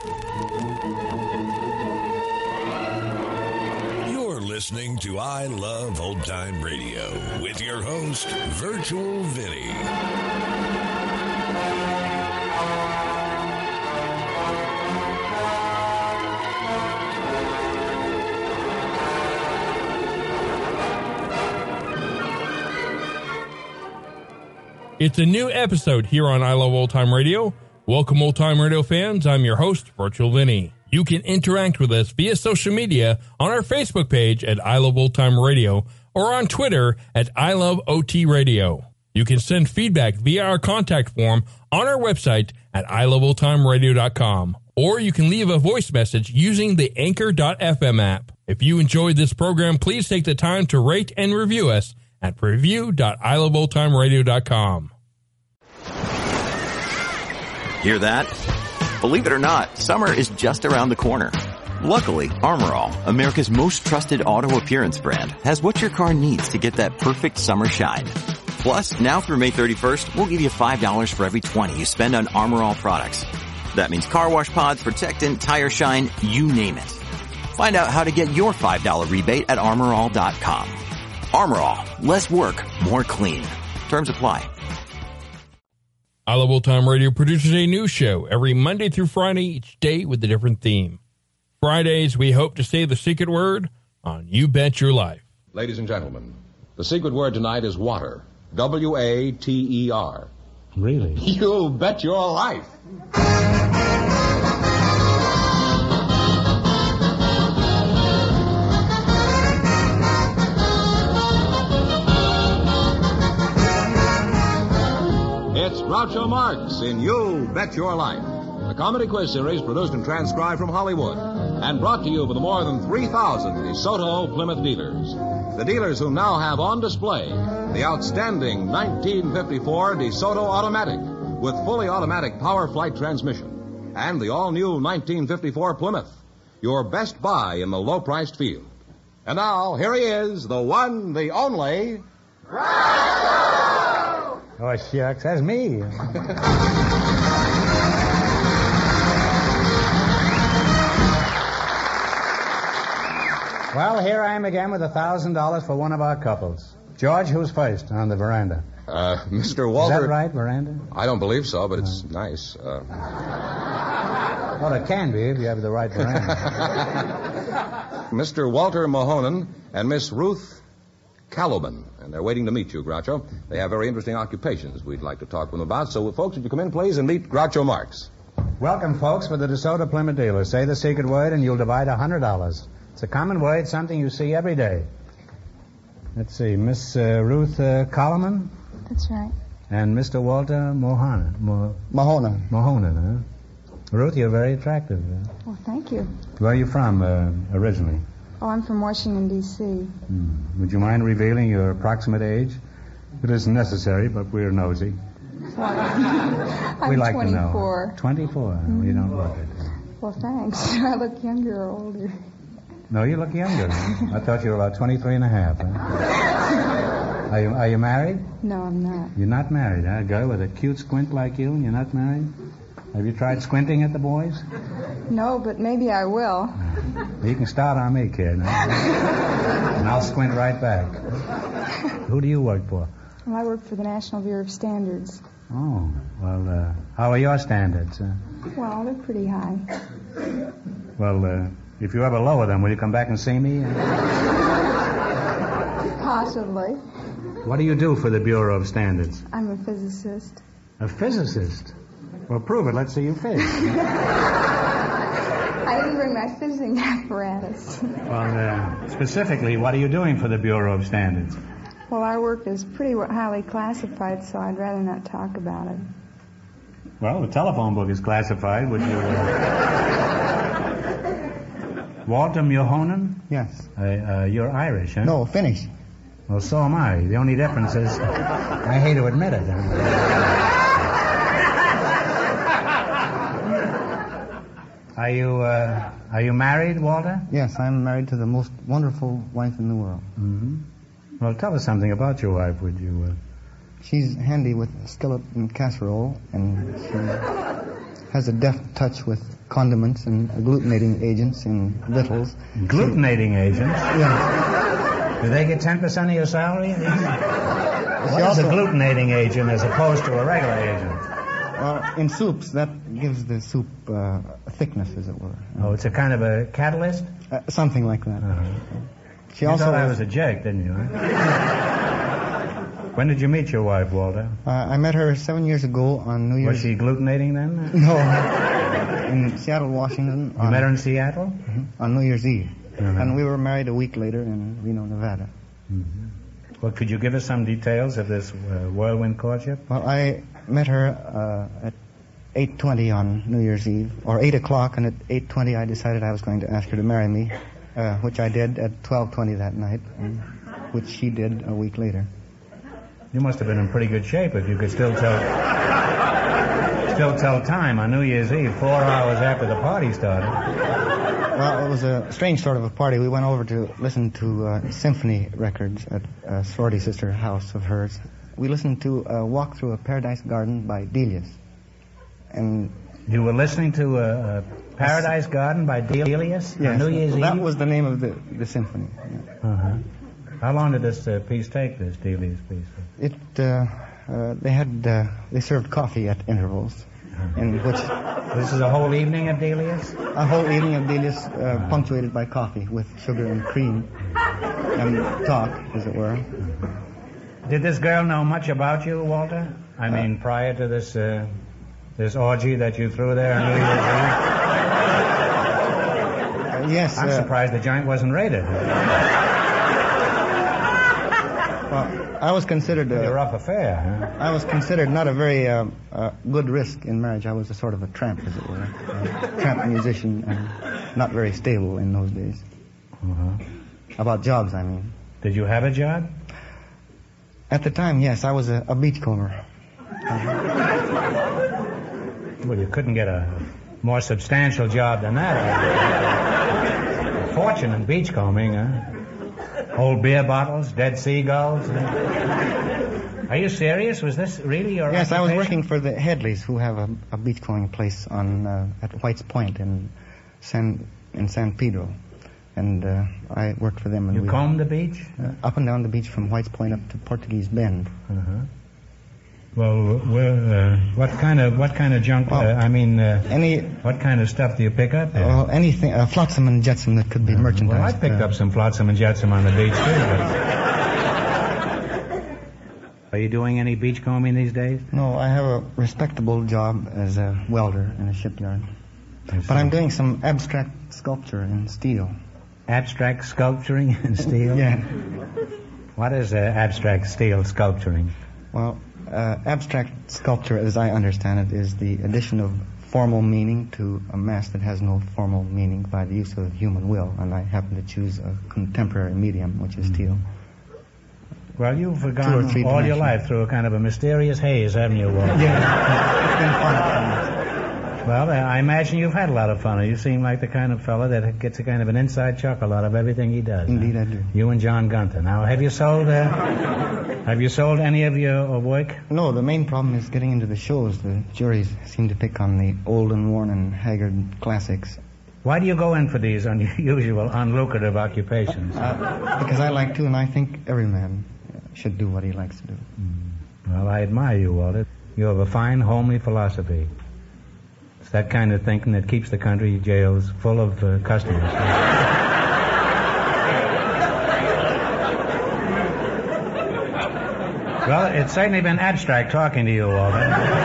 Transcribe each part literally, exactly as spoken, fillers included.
You're listening to I Love Old Time Radio with your host, Virtual Vinny. It's a new episode here on I Love Old Time Radio. Welcome, Old Time Radio fans. I'm your host, Virtual Vinny. You can interact with us via social media on our Facebook page at I Love Old Time Radio or on Twitter at I Love O T Radio. You can send feedback via our contact form on our website at I Love Old Time Radio dot com, or you can leave a voice message using the Anchor dot f m app. If you enjoyed this program, please take the time to rate and review us at review dot I Love Old Time Radio dot com. Hear that? Believe it or not, summer is just around the corner. Luckily, Armor All, America's most trusted auto appearance brand, has what your car needs to get that perfect summer shine. Plus, now through May thirty-first, we'll give you five dollars for every twenty you spend on Armor All products. That means car wash pods, protectant, tire shine, you name it. Find out how to get your five dollars rebate at armor all dot com. Armor All, less work, more clean. Terms apply. I Love Old Time Radio produces a new show every Monday through Friday, each day with a different theme. Fridays, we hope to say the secret word on You Bet Your Life. Ladies and gentlemen, the secret word tonight is water. W A T E R. Really? You bet your life. It's Groucho Marx in You Bet Your Life, a comedy quiz series produced and transcribed from Hollywood and brought to you by the more than three thousand DeSoto Plymouth dealers. The dealers who now have on display the outstanding nineteen fifty-four DeSoto Automatic with fully automatic power flight transmission and the all-new nineteen fifty-four Plymouth, your best buy in the low-priced field. And now, here he is, the one, the only... Oh, shucks, that's me. Well, here I am again with a thousand dollars for one of our couples. George, who's first on the veranda? Uh, Mister Walter... Is that right, veranda? I don't believe so, but it's uh. nice. Uh... Well, it can be if you have the right veranda. Mister Walter Mahonen and Miss Ruth Caloban, and they're waiting to meet you, Groucho. They have very interesting occupations we'd like to talk to them about. So, folks, would you come in, please, and meet Groucho Marx. Welcome, folks, for the DeSoto Plymouth dealers. Say the secret word, and you'll divide a hundred dollars. It's a common word, something you see every day. Let's see, Miss uh, Ruth uh, Coleman? That's right. And Mister Walter Mohana. Mo- Mahona. Mahona, huh? Ruth, you're very attractive. Huh? Well, thank you. Where are you from uh, originally? Oh, I'm from Washington, D C Hmm. Would you mind revealing your approximate age? It isn't necessary, but we're nosy. I'm we like twenty-four. To know. twenty-four? Mm-hmm. We don't look it. Well, thanks. I look younger or older. No, you look younger. I thought you were about twenty-three and a half. Huh? Are you, are you married? No, I'm not. You're not married, huh? A girl with a cute squint like you, and you're not married? Have you tried squinting at the boys? No, but maybe I will. You can start on me, kid. Huh? And I'll squint right back. Who do you work for? Well, I work for the National Bureau of Standards. Oh, well, uh, how are your standards? Uh, well, they're pretty high. Well, uh, if you ever lower them, will you come back and see me? Possibly. What do you do for the Bureau of Standards? I'm a physicist. A physicist? Well, prove it. Let's see you fizz. I didn't bring my fizzing apparatus. Well, uh, specifically, what are you doing for the Bureau of Standards? Well, our work is pretty highly classified, so I'd rather not talk about it. Well, the telephone book is classified. Would you... Uh... Walter Mulhonen? Yes. Uh, uh, you're Irish, huh? No, Finnish. Well, so am I. The only difference is I hate to admit it. Are you, uh, are you married, Walter? Yes, I'm married to the most wonderful wife in the world. Mm-hmm. Well, tell us something about your wife, would you? Uh... She's handy with skillet and casserole, and she has a deft touch with condiments and agglutinating agents in victuals. Agglutinating agents? Yeah. Do they get ten percent of your salary? What is also, a agglutinating agent as opposed to a regular agent? Well, in soups, that gives the soup uh, a thickness, as it were. Oh, it's a kind of a catalyst? Uh, something like that. Uh-huh. She you also thought I was a jerk, didn't you? Huh? When did you meet your wife, Walter? Uh, I met her seven years ago on New Year's... Was she agglutinating then? No. In Seattle, Washington. You on... met her in Seattle? Mm-hmm. On New Year's Eve. Uh-huh. And we were married a week later in Reno, Nevada. Mm-hmm. Well, could you give us some details of this uh, whirlwind courtship? Well, I met her uh, at eight twenty on New Year's Eve, or eight o'clock, and at eight twenty I decided I was going to ask her to marry me, uh, which I did at twelve twenty that night, and which she did a week later. You must have been in pretty good shape if you could still tell still tell time on New Year's Eve, four hours after the party started. Well, it was a strange sort of a party. We went over to listen to uh, symphony records at a sorority sister house of hers. We listened to uh, Walk Through a Paradise Garden by Delius. And you were listening to a, a Paradise Garden by Delius yes, on New Year's well, Eve? That was the name of the, the symphony. Yeah. Uh-huh. How long did this uh, piece take, this Delius piece? It, uh, uh, they had, uh, they served coffee at intervals. In which this is a whole evening of Delius? A whole evening of Delius, uh, punctuated by coffee with sugar and cream and talk, as it were. Did this girl know much about you, Walter? I mean, uh, prior to this uh, this orgy that you threw there on New Year's Eve? Uh, yes. I'm uh, surprised the joint wasn't raided. Well, I was considered a, a rough affair, huh? I was considered not a very uh, uh, good risk in marriage. I was a sort of a tramp, as it were, a tramp musician, and not very stable in those days. Uh-huh. About jobs, I mean. Did you have a job? At the time, yes, I was a, a beachcomber. Well, you couldn't get a more substantial job than that. A fortune in beachcombing, huh? Old beer bottles, dead seagulls. Are you serious? Was this really your Yes, occupation? I was working for the Headleys, who have a, a beachcombing place on uh, at White's Point in San in San Pedro, and uh, I worked for them. And you we, combed the beach? Uh, up and down the beach from White's Point up to Portuguese Bend. Uh-huh. Well, well uh, what kind of what kind of junk? Well, uh, I mean, uh, any what kind of stuff do you pick up there? Well, anything, uh, flotsam and jetsam that could be uh, merchandised. Well, I picked uh, up some flotsam and jetsam on the beach too. But... Are you doing any beachcombing these days? No, I have a respectable job as a welder in a shipyard. But I'm doing some abstract sculpture in steel. Abstract sculpturing in steel? Yeah. What is uh, abstract steel sculpturing? Well, uh, abstract sculpture, as I understand it, is the addition of formal meaning to a mass that has no formal meaning by the use of human will, and I happen to choose a contemporary medium, which is steel. Well, you've gone all your life through a kind of a mysterious haze, haven't you, Walter? Yeah, it's been fun. Well, I imagine you've had a lot of fun. You seem like the kind of fellow that gets a kind of an inside chuckle out of everything he does. Indeed, huh? I do. You and John Gunther. Now, have you sold? Uh, have you sold any of your work? No. The main problem is getting into the shows. The juries seem to pick on the old and worn and haggard classics. Why do you go in for these unusual, unlucrative occupations? Uh, because I like to, and I think every man should do what he likes to do. Mm. Well, I admire you, Walter. You have a fine, homely philosophy. It's that kind of thinking that keeps the country jails full of uh, customers. Well, it's certainly been abstract talking to you, Walter.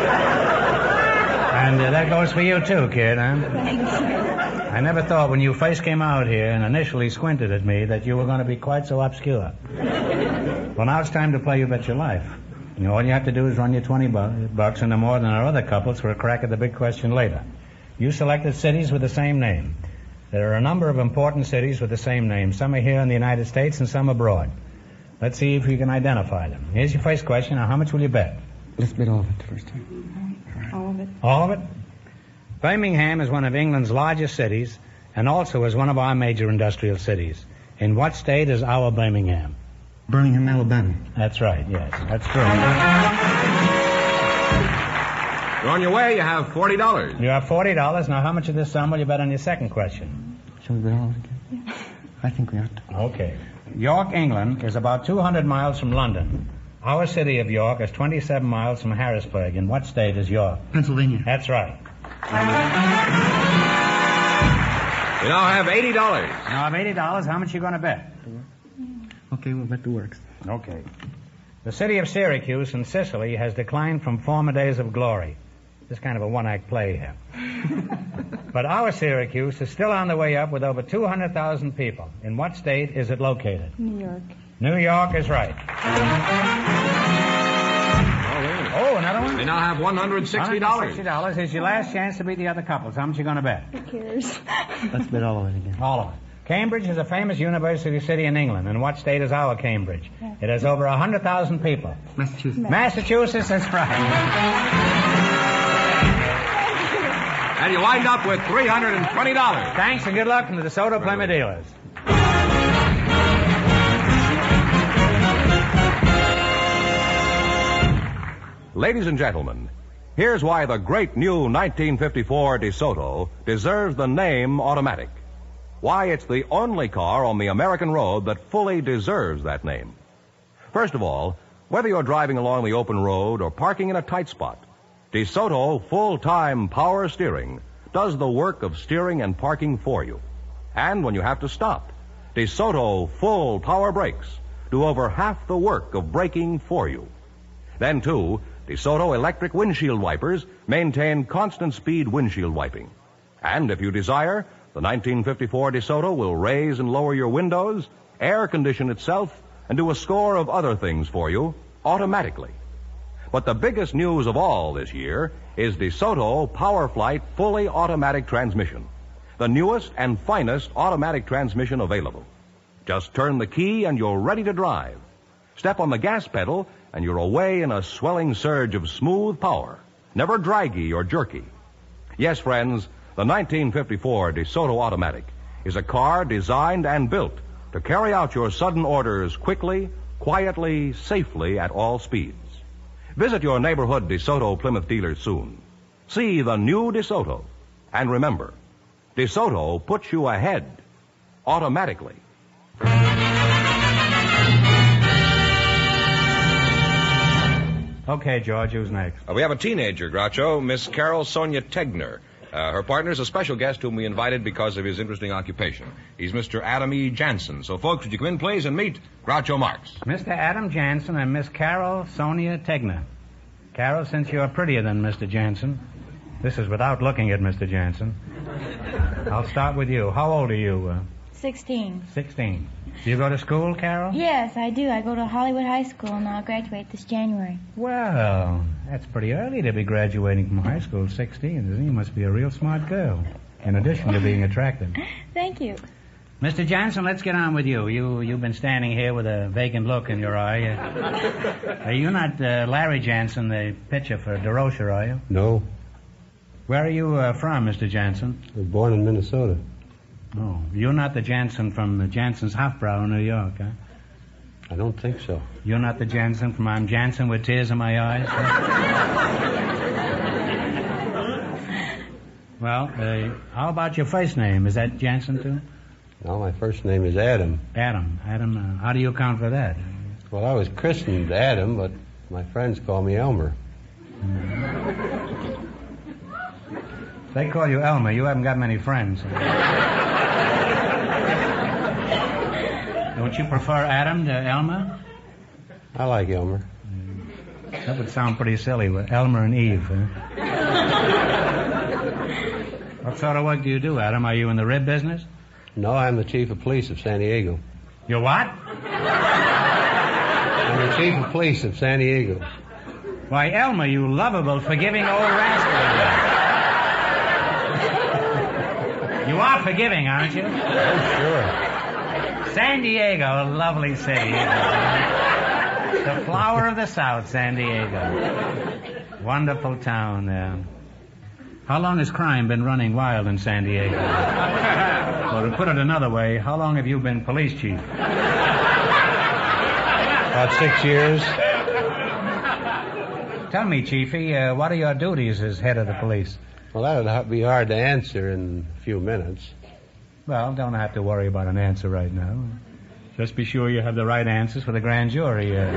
And uh, that goes for you, too, kid, huh? I never thought when you first came out here and initially squinted at me that you were going to be quite so obscure. Well, now it's time to play You Bet Your Life. You know, all you have to do is run your twenty bucks into more than our other couples for a crack at the big question later. You selected cities with the same name. There are a number of important cities with the same name. Some are here in the United States and some abroad. Let's see if you can identify them. Here's your first question. Now, how much will you bet? Let's bet all of it first. All of it. All of it? Birmingham is one of England's largest cities and also is one of our major industrial cities. In what state is our Birmingham? Birmingham, Alabama. That's right, yes. That's true. You're on your way. You have forty dollars. You have forty dollars. Now, how much of this sum will you bet on your second question? Shall we bet all again? Yeah. I think we ought to. Okay. York, England is about two hundred miles from London. Our city of York is twenty-seven miles from Harrisburg. In what state is York? Pennsylvania. That's right. You now have eighty dollars. Now, I have eighty dollars. How much are you going to bet? Okay, we'll bet the works. Okay. The city of Syracuse in Sicily has declined from former days of glory. This is kind of a one-act play here. But our Syracuse is still on the way up with over two hundred thousand people. In what state is it located? New York. New York is right. Oh, another one? You now have one hundred sixty dollars. one hundred sixty dollars is your last chance to beat the other couples. How much are you going to bet? Who cares? Let's bet all of it again. All of it. Cambridge is a famous university city in England. In what state is our Cambridge? It has over one hundred thousand people. Massachusetts. Massachusetts is right. And you wind up with three hundred twenty dollars. Thanks and good luck from the DeSoto Plymouth dealers. Ladies and gentlemen, here's why the great new nineteen fifty-four DeSoto deserves the name Automatic. Why it's the only car on the American road that fully deserves that name. First of all, whether you're driving along the open road or parking in a tight spot, DeSoto full-time power steering does the work of steering and parking for you. And when you have to stop, DeSoto full power brakes do over half the work of braking for you. Then, too, DeSoto electric windshield wipers maintain constant speed windshield wiping. And if you desire, the nineteen fifty-four DeSoto will raise and lower your windows, air condition itself, and do a score of other things for you automatically. But the biggest news of all this year is DeSoto PowerFlight fully automatic transmission, the newest and finest automatic transmission available. Just turn the key and you're ready to drive. Step on the gas pedal and you're away in a swelling surge of smooth power, never draggy or jerky. Yes, friends, the nineteen fifty-four DeSoto Automatic is a car designed and built to carry out your sudden orders quickly, quietly, safely at all speeds. Visit your neighborhood DeSoto Plymouth dealer soon. See the new DeSoto. And remember, DeSoto puts you ahead automatically. Okay, George, who's next? Uh, we have a teenager, Groucho, Miss Carol Sonia Tegner. Uh, her partner is a special guest whom we invited because of his interesting occupation. He's Mister Adam E. Jansen. So, folks, would you come in, please, and meet Groucho Marx. Mister Adam Jansen and Miss Carol Sonia Tegner. Carol, since you're prettier than Mister Jansen, this is without looking at Mister Jansen, I'll start with you. How old are you? Uh, Sixteen. Sixteen. Do you go to school, Carol? Yes, I do. I go to Hollywood High School, and I'll graduate this January. Well, that's pretty early to be graduating from high school, sixteen, isn't it? You must be a real smart girl, in addition to being attractive. Thank you. Mister Jansen, let's get on with you. You, you've been standing here with a vacant look in your eye. Uh, are you not uh, Larry Jansen, the pitcher for DeRocher, are you? No. Where are you uh, from, Mister Jansen? I was born in Minnesota. Oh, you're not the Jansen from the Jansen's Hofbrau in New York, huh? I don't think so. You're not the Jansen from I'm Jansen with tears in my eyes? Huh? Well, uh, how about your first name? Is that Jansen, too? No, my first name is Adam. Adam. Adam, uh, how do you account for that? Well, I was christened Adam, but my friends call me Elmer. Mm. They call you Elmer. You haven't got many friends. Don't you prefer Adam to Elmer? I like Elmer. That would sound pretty silly with Elmer and Eve, huh? What sort of work do you do, Adam? Are you in the rib business? No, I'm the chief of police of San Diego. You're what? I'm the chief of police of San Diego. Why, Elmer, you lovable, forgiving old rascal. You are forgiving, aren't you? Oh, sure. San Diego, a lovely city. The flower of the South, San Diego. Wonderful town there. How long has crime been running wild in San Diego? Well, to put it another way, how long have you been police chief? About six years. Tell me, Chiefy, uh, what are your duties as head of the police? Well, that'd be hard to answer in a few minutes. Well, don't have to worry about an answer right now. Just be sure you have the right answers for the grand jury. Uh.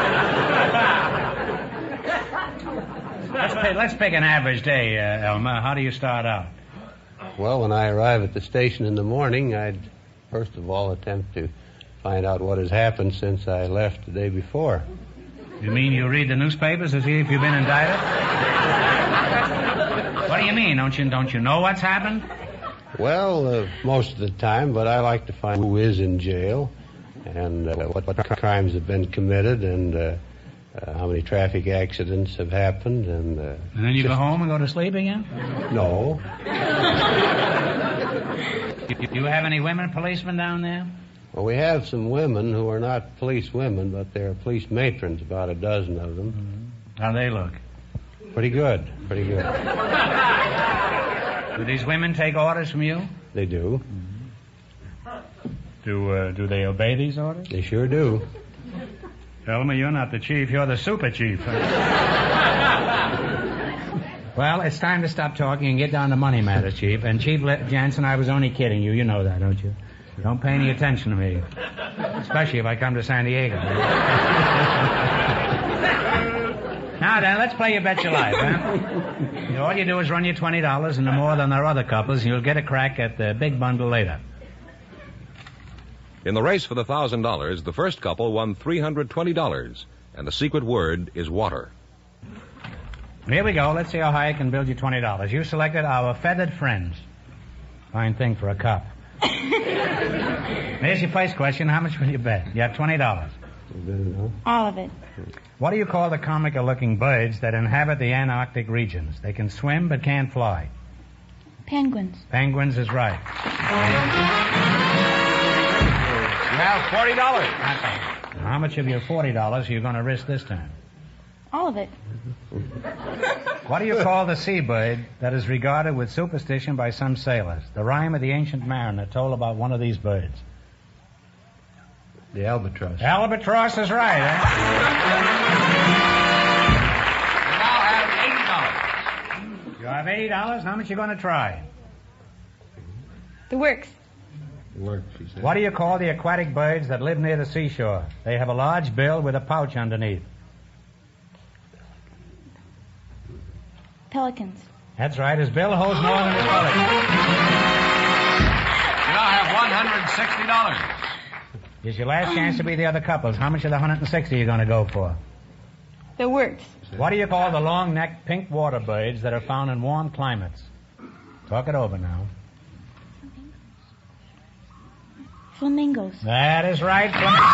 let's, pick, let's pick an average day, uh, Elmer. How do you start out? Well, when I arrive at the station in the morning, I'd first of all attempt to find out what has happened since I left the day before. You mean you read the newspapers to see if you've been indicted? What do you mean? Don't you don't you know what's happened? Well, uh, most of the time, but I like to find who is in jail and uh, what, what crimes have been committed and uh, uh, how many traffic accidents have happened. And, uh, and then you just... go home and go to sleep again? No. Do you have any women policemen down there? Well, we have some women who are not police women, but they're police matrons, about a dozen of them. Mm-hmm. How they look? Pretty good, pretty good. Do these women take orders from you? They do. Mm-hmm. Do uh, do they obey these orders? They sure do. Elmer, you're not the chief, you're the super chief. Well, it's time to stop talking and get down to money matters, Chief. And Chief Jansen, I was only kidding you. You know that, don't you? Don't pay any attention to me. Especially if I come to San Diego. Now then, let's play You Bet Your Life, huh? All you do is run your twenty dollars into more than our other couples, and you'll get a crack at the big bundle later. In the race for the one thousand dollars, the first couple won three hundred twenty dollars, and the secret word is water. Here we go. Let's see how high I can build you twenty dollars. You selected our feathered friends. Fine thing for a cup. Here's your first question. How much will you bet? You have twenty dollars. All of it. What do you call the comical-looking birds that inhabit the Antarctic regions? They can swim but can't fly. Penguins. Penguins is right. You have forty dollars. How much of your forty dollars are you going to risk this time? All of it. What do you call the seabird that is regarded with superstition by some sailors? The rhyme of the ancient mariner told about one of these birds. The albatross. Albatross is right, eh? You now have eighty dollars. You have eighty dollars? How much you going to try? The works. The works, she said. What do you call the aquatic birds that live near the seashore? They have a large bill with a pouch underneath. Pelicans. That's right. His bill holds more than his pelican. You now have one hundred sixty dollars. Here's your last chance to be the other couples. How much of the one hundred sixty are you going to go for? The works. What do you call the long-necked pink water birds that are found in warm climates? Talk it over now. Flamingos. That is right, flamingos.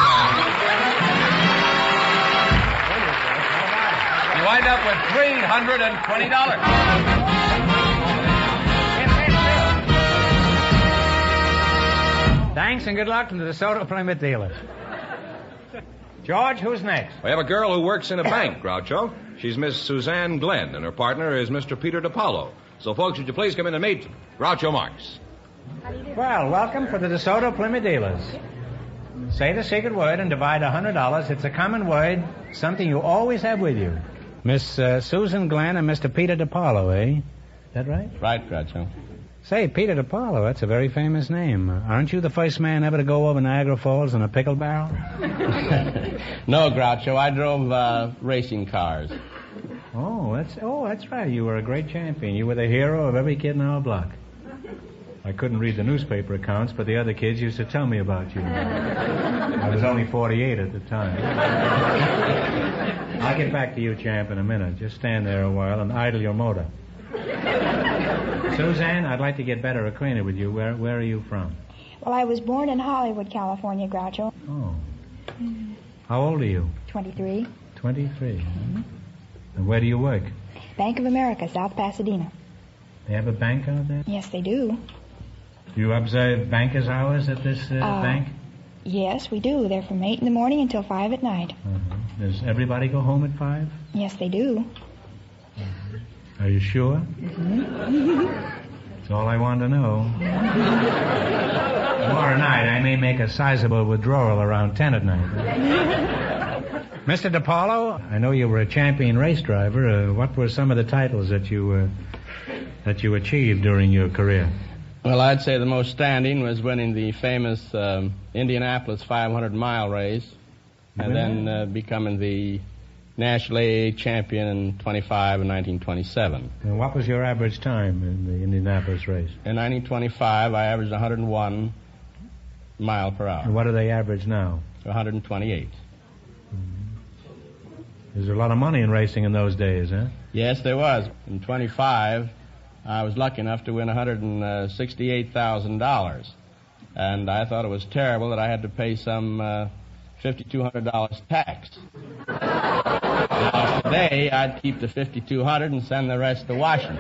You wind up with three hundred twenty dollars. Thanks and good luck to the DeSoto Plymouth dealers. George, who's next? We have a girl who works in a bank, Groucho. She's Miss Suzanne Glenn, and her partner is Mister Peter DiPaolo. So, folks, would you please come in and meet Groucho Marx. Well, welcome for the DeSoto Plymouth dealers. Say the secret word and divide one hundred dollars. It's a common word, something you always have with you. Miss uh, Susan Glenn and Mister Peter DiPaolo, eh? Is that right? Right, Groucho. Say, Peter DiPaolo, that's a very famous name. Uh, aren't you the first man ever to go over Niagara Falls in a pickle barrel? No, Groucho, I drove uh, racing cars. Oh, that's oh, that's right. You were a great champion. You were the hero of every kid in our block. I couldn't read the newspaper accounts, but the other kids used to tell me about you. I was only forty-eight at the time. I'll get back to you, champ, in a minute. Just stand there a while and idle your motor. Suzanne, I'd like to get better acquainted with you. Where where are you from? Well, I was born in Hollywood, California, Groucho. Oh. Mm-hmm. How old are you? twenty-three. twenty-three. Mm-hmm. And where do you work? Bank of America, South Pasadena. They have a bank out there? Yes, they do. Do you observe banker's hours at this uh, uh, bank? Yes, we do. They're from eight in the morning until five at night. Uh-huh. Does everybody go home at five? Yes, they do. Uh-huh. Are you sure? Mm-hmm. That's all I want to know. Tomorrow night, I may make a sizable withdrawal around ten at night. Mister DePaulo, I know you were a champion race driver. Uh, what were some of the titles that you uh, that you achieved during your career? Well, I'd say the most standing was winning the famous um, Indianapolis five hundred mile race, and Really? then uh, becoming the National A A champion in twenty-five and nineteen twenty-seven. And what was your average time in the Indianapolis race? In nineteen twenty-five, I averaged one hundred one mile per hour. And what do they average now? one hundred twenty-eight. There's a lot of money in racing in those days, huh? Yes, there was. In twenty-five, I was lucky enough to win one hundred sixty-eight thousand dollars. And I thought it was terrible that I had to pay some uh, five thousand two hundred dollars tax. Now, today, I'd keep the five thousand two hundred dollars and send the rest to Washington.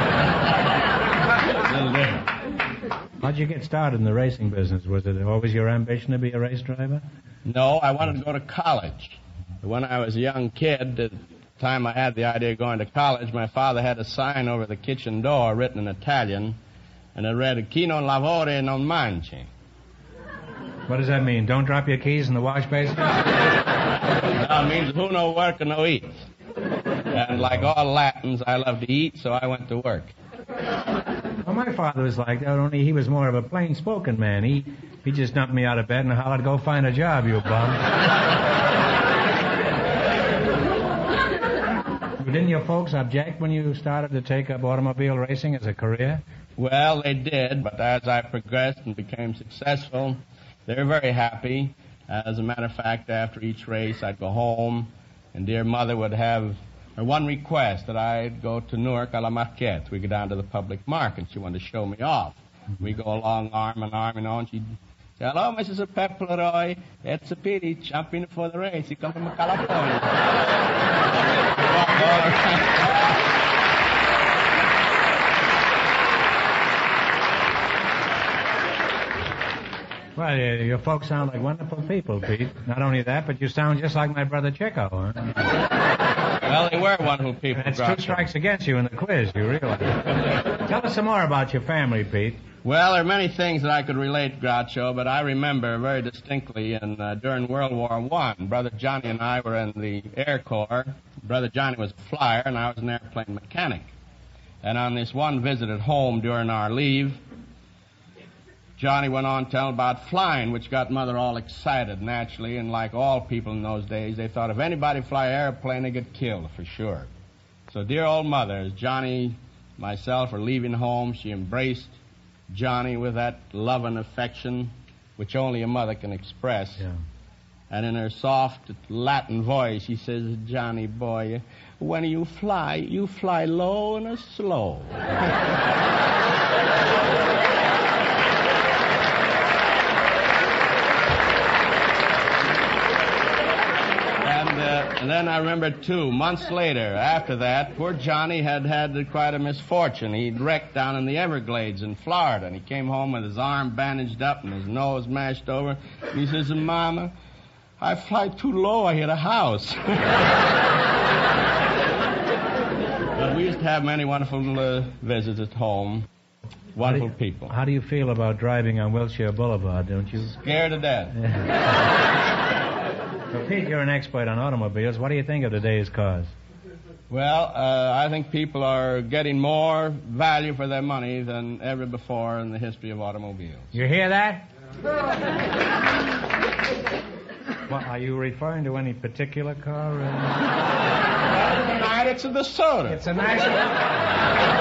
A little different. How'd you get started in the racing business? Was it always your ambition to be a race driver? No, I wanted to go to college. When I was a young kid, at the time I had the idea of going to college, my father had a sign over the kitchen door written in Italian, and it read, "Chi non lavora non mangi." What does that mean? Don't drop your keys in the wash basin? That means who no work and no eat. And like all Latins, I love to eat, so I went to work. Well, my father was like that, only he was more of a plain-spoken man. He he just dumped me out of bed and hollered, "Go find a job, you bum." Didn't your folks object when you started to take up automobile racing as a career? Well, they did, but as I progressed and became successful, they were very happy. As a matter of fact, after each race, I'd go home, and dear mother would have her one request, that I'd go to Newark a la Marquette. We'd go down to the public market. She wanted to show me off. We'd go along arm in arm, you know, and she'd say, "Hello, Missus Pepleroy. It's a pity, jumping for the race. You come from California." Well, your folks sound like wonderful people, Pete. Not only that, but you sound just like my brother Chico, huh? Well, they were wonderful people. That's two strikes against you in the quiz, you realize. Tell us some more about your family, Pete. Well, there are many things that I could relate, Groucho, but I remember very distinctly in, uh, during World War One, Brother Johnny and I were in the Air Corps. Brother Johnny was a flyer, and I was an airplane mechanic. And on this one visit at home during our leave, Johnny went on telling about flying, which got Mother all excited, naturally, and like all people in those days, they thought if anybody fly an airplane, they get killed, for sure. So dear old Mother, as Johnny, myself, were leaving home, she embraced Johnny with that love and affection which only a mother can express. Yeah. And in her soft Latin voice, she says, "Johnny boy, when you fly, you fly low and slow." And then I remember, too, months later, after that, poor Johnny had had quite a misfortune. He'd wrecked down in the Everglades in Florida, and he came home with his arm bandaged up and his nose mashed over. And he says, "Mama, I fly too low. I hit a house." But we used to have many wonderful uh, visits at home. Wonderful how you, people. How do you feel about driving on Wilshire Boulevard, don't you? Scared to death. So, Pete, you're an expert on automobiles. What do you think of today's cars? Well, uh, I think people are getting more value for their money than ever before in the history of automobiles. You hear that? Well, are you referring to any particular car? Uh... Tonight it's a DeSoto. It's a nice...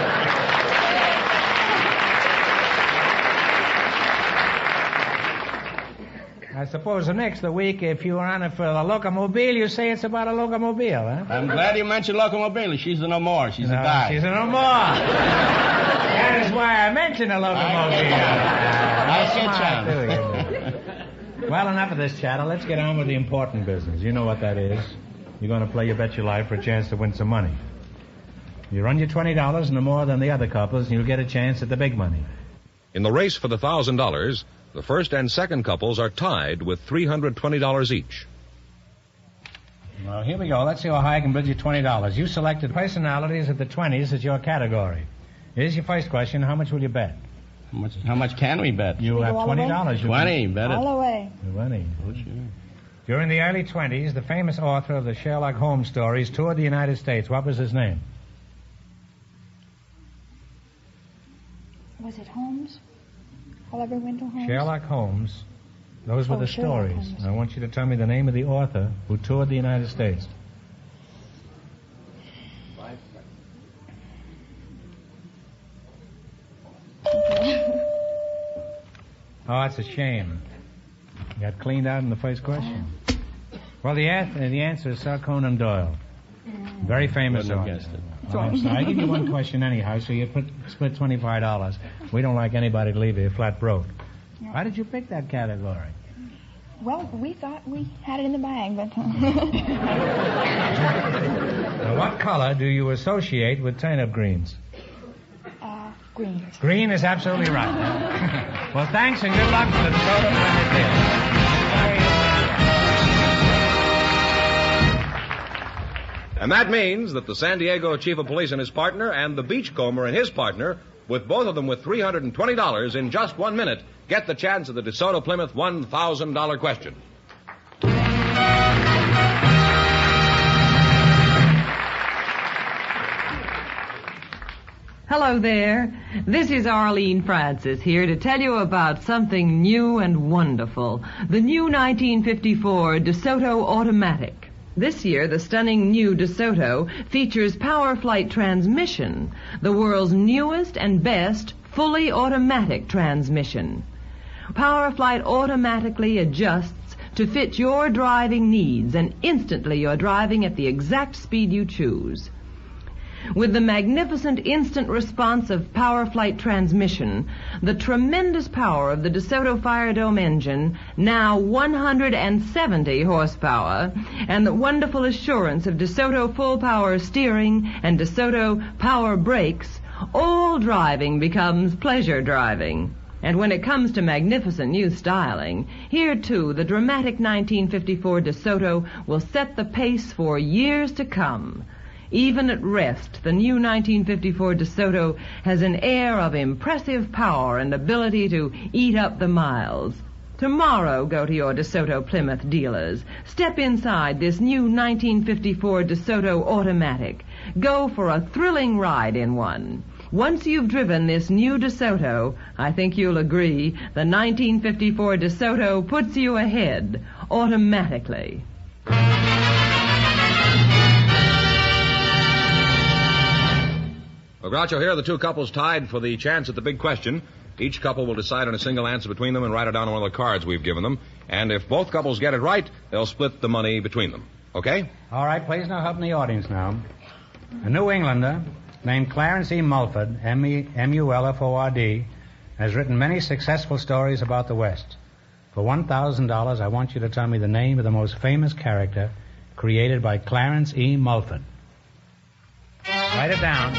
I suppose the next the week, if you were on it for a locomobile, you say it's about a locomobile, huh? I'm glad you mentioned locomobile. She's a no more. She's no, a guy. She's a no more. That is why I mentioned a locomobile. I'll get you. Well, enough of this chatter. Let's get on with the important business. You know what that is. You're going to play You Bet Your Life for a chance to win some money. You run your twenty dollars no more than the other couples, and you'll get a chance at the big money. In the race for the one thousand dollars, the first and second couples are tied with three hundred twenty dollars each. Well, here we go. Let's see how high I can bid you twenty dollars. You selected personalities of the twenties as your category. Here's your first question. How much will you bet? How much, how much can we bet? You have twenty dollars. twenty, bet it. All the way. Twenty. Oh, sure. During the early twenties, the famous author of the Sherlock Holmes stories toured the United States. What was his name? Was it Holmes? Oliver Wendell Holmes? Sherlock Holmes. Those were Oh, the Sherlock stories. Holmes. I want you to tell me the name of the author who toured the United States. Oh, that's a shame. You got cleaned out in the first question. Well, the, an- the answer is Sir Conan Doyle. Very famous Wouldn't have author. guessed it. Oh, I'm sorry. I give you one question anyhow, so you put, split twenty-five dollars. We don't like anybody to leave here flat broke. Yeah. Why did you pick that category? Well, we thought we had it in the bag, but... Now, what color do you associate with turnip greens? uh, green. Green is absolutely right. Well, thanks and good luck for the DeSoto Plymouth deal. And that means that the San Diego chief of police and his partner and the beachcomber and his partner, with both of them with three hundred twenty dollars in just one minute, get the chance at the DeSoto Plymouth one thousand dollars question. Hello there. This is Arlene Francis here to tell you about something new and wonderful. The new nineteen fifty-four DeSoto Automatic. This year, the stunning new DeSoto features Power Flight Transmission, the world's newest and best fully automatic transmission. Power Flight automatically adjusts to fit your driving needs, and instantly you're driving at the exact speed you choose. With the magnificent instant response of Power Flight Transmission, the tremendous power of the DeSoto Fire Dome engine, now one hundred seventy horsepower, and the wonderful assurance of DeSoto Full Power Steering and DeSoto Power Brakes, all driving becomes pleasure driving. And when it comes to magnificent new styling, here too the dramatic nineteen fifty-four DeSoto will set the pace for years to come. Even at rest, the new nineteen fifty-four DeSoto has an air of impressive power and ability to eat up the miles. Tomorrow, go to your DeSoto Plymouth dealers. Step inside this new nineteen fifty-four DeSoto Automatic. Go for a thrilling ride in one. Once you've driven this new DeSoto, I think you'll agree, the nineteen fifty-four DeSoto puts you ahead automatically. Well, Groucho, here are the two couples tied for the chance at the big question. Each couple will decide on a single answer between them and write it down on one of the cards we've given them. And if both couples get it right, they'll split the money between them. Okay? All right, please now help in the audience now. A New Englander named Clarence E. Mulford, M U L F O R D, has written many successful stories about the West. For one thousand dollars, I want you to tell me the name of the most famous character created by Clarence E. Mulford. Write it down.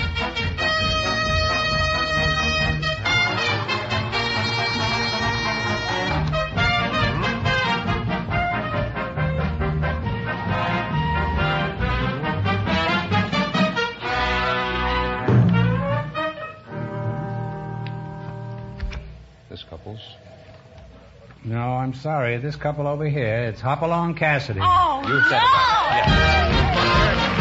This couple's. No, I'm sorry. This couple over here, it's Hopalong Cassidy. Oh, You said it right. Yes.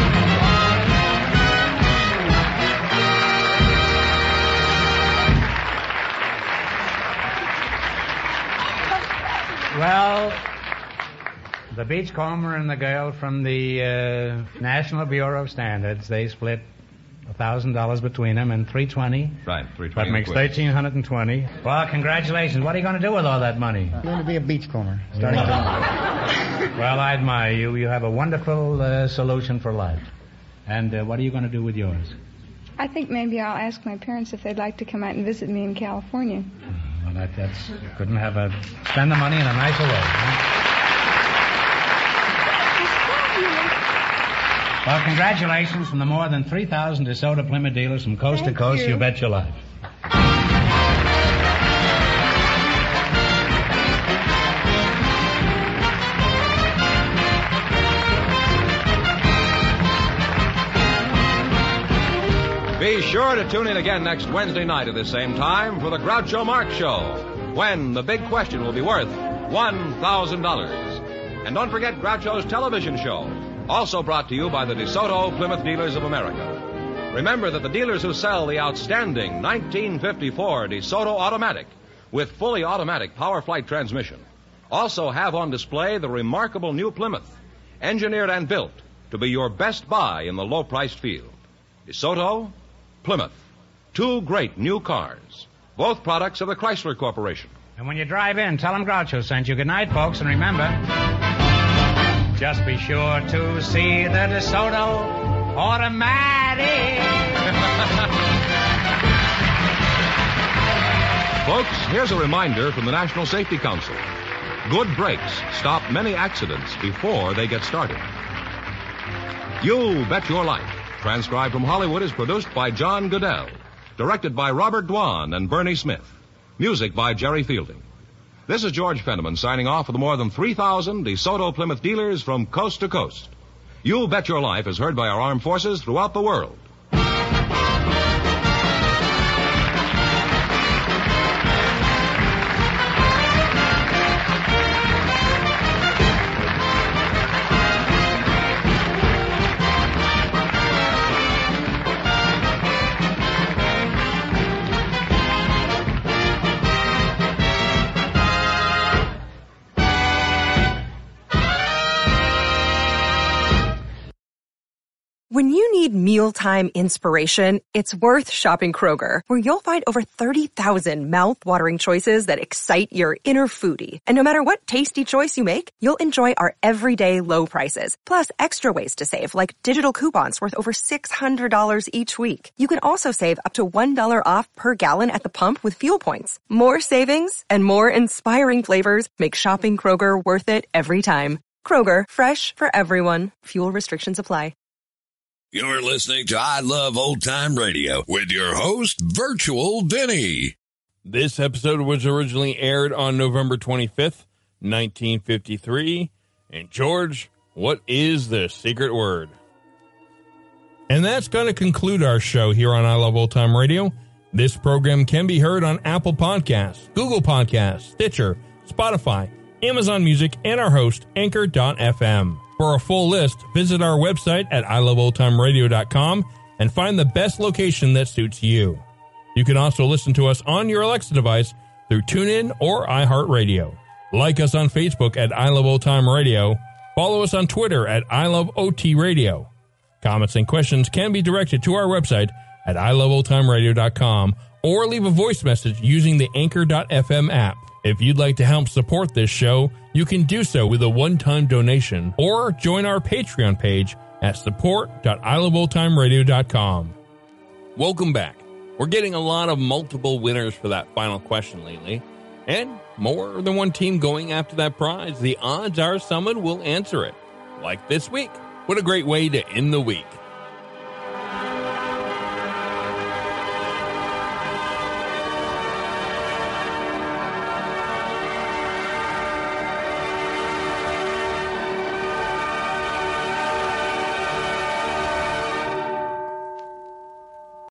Well, the beachcomber and the girl from the uh, National Bureau of Standards, they split a thousand dollars between them and three twenty. Right, three That twenty. makes thirteen hundred and twenty. Well, congratulations. What are you going to do with all that money? I'm going to be a beachcomber. Starting tomorrow. Well, I admire you. You have a wonderful uh, solution for life. And uh, what are you going to do with yours? I think maybe I'll ask my parents if they'd like to come out and visit me in California. Well, that, that's couldn't have a spend the money in a nicer way. Huh? Well, congratulations from the more than three thousand DeSoto Plymouth dealers from coast Thank to coast. you. You bet your life. Be sure to tune in again next Wednesday night at the same time for the Groucho Marx Show, when the big question will be worth one thousand dollars. And don't forget Groucho's television show, also brought to you by the DeSoto Plymouth Dealers of America. Remember that the dealers who sell the outstanding nineteen fifty-four DeSoto Automatic with fully automatic power flight transmission also have on display the remarkable new Plymouth, engineered and built to be your best buy in the low-priced field. DeSoto, Plymouth, two great new cars, both products of the Chrysler Corporation. And when you drive in, tell them Groucho sent you. Good night, folks, and remember, just be sure to see the DeSoto Automatic. Folks, here's a reminder from the National Safety Council. Good brakes stop many accidents before they get started. You Bet Your Life, transcribed from Hollywood, is produced by John Goodell, directed by Robert Dwan and Bernie Smith, music by Jerry Fielding. This is George Fenneman signing off for the more than three thousand DeSoto Plymouth dealers from coast to coast. You Bet Your Life is heard by our armed forces throughout the world. When you need mealtime inspiration, it's worth shopping Kroger, where you'll find over thirty thousand mouth-watering choices that excite your inner foodie. And no matter what tasty choice you make, you'll enjoy our everyday low prices, plus extra ways to save, like digital coupons worth over six hundred dollars each week. You can also save up to one dollar off per gallon at the pump with fuel points. More savings and more inspiring flavors make shopping Kroger worth it every time. Kroger, fresh for everyone. Fuel restrictions apply. You're listening to I Love Old Time Radio with your host, Virtual Vinny. This episode was originally aired on November twenty-fifth, nineteen fifty-three. And George, what is the secret word? And that's going to conclude our show here on I Love Old Time Radio. This program can be heard on Apple Podcasts, Google Podcasts, Stitcher, Spotify, Amazon Music, and our host, Anchor dot f m. For a full list, visit our website at i love old time radio dot com and find the best location that suits you. You can also listen to us on your Alexa device through TuneIn or iHeartRadio. Like us on Facebook at I Love Old Time Radio. Follow us on Twitter at I Love O T Radio. Comments and questions can be directed to our website at i love old time radio dot com or leave a voice message using the Anchor dot f m app. If you'd like to help support this show, you can do so with a one-time donation or join our Patreon page at support dot i love old time radio dot com. Welcome back. We're getting a lot of multiple winners for that final question lately, and more than one team going after that prize. The odds are someone will answer it, like this week. What a great way to end the week.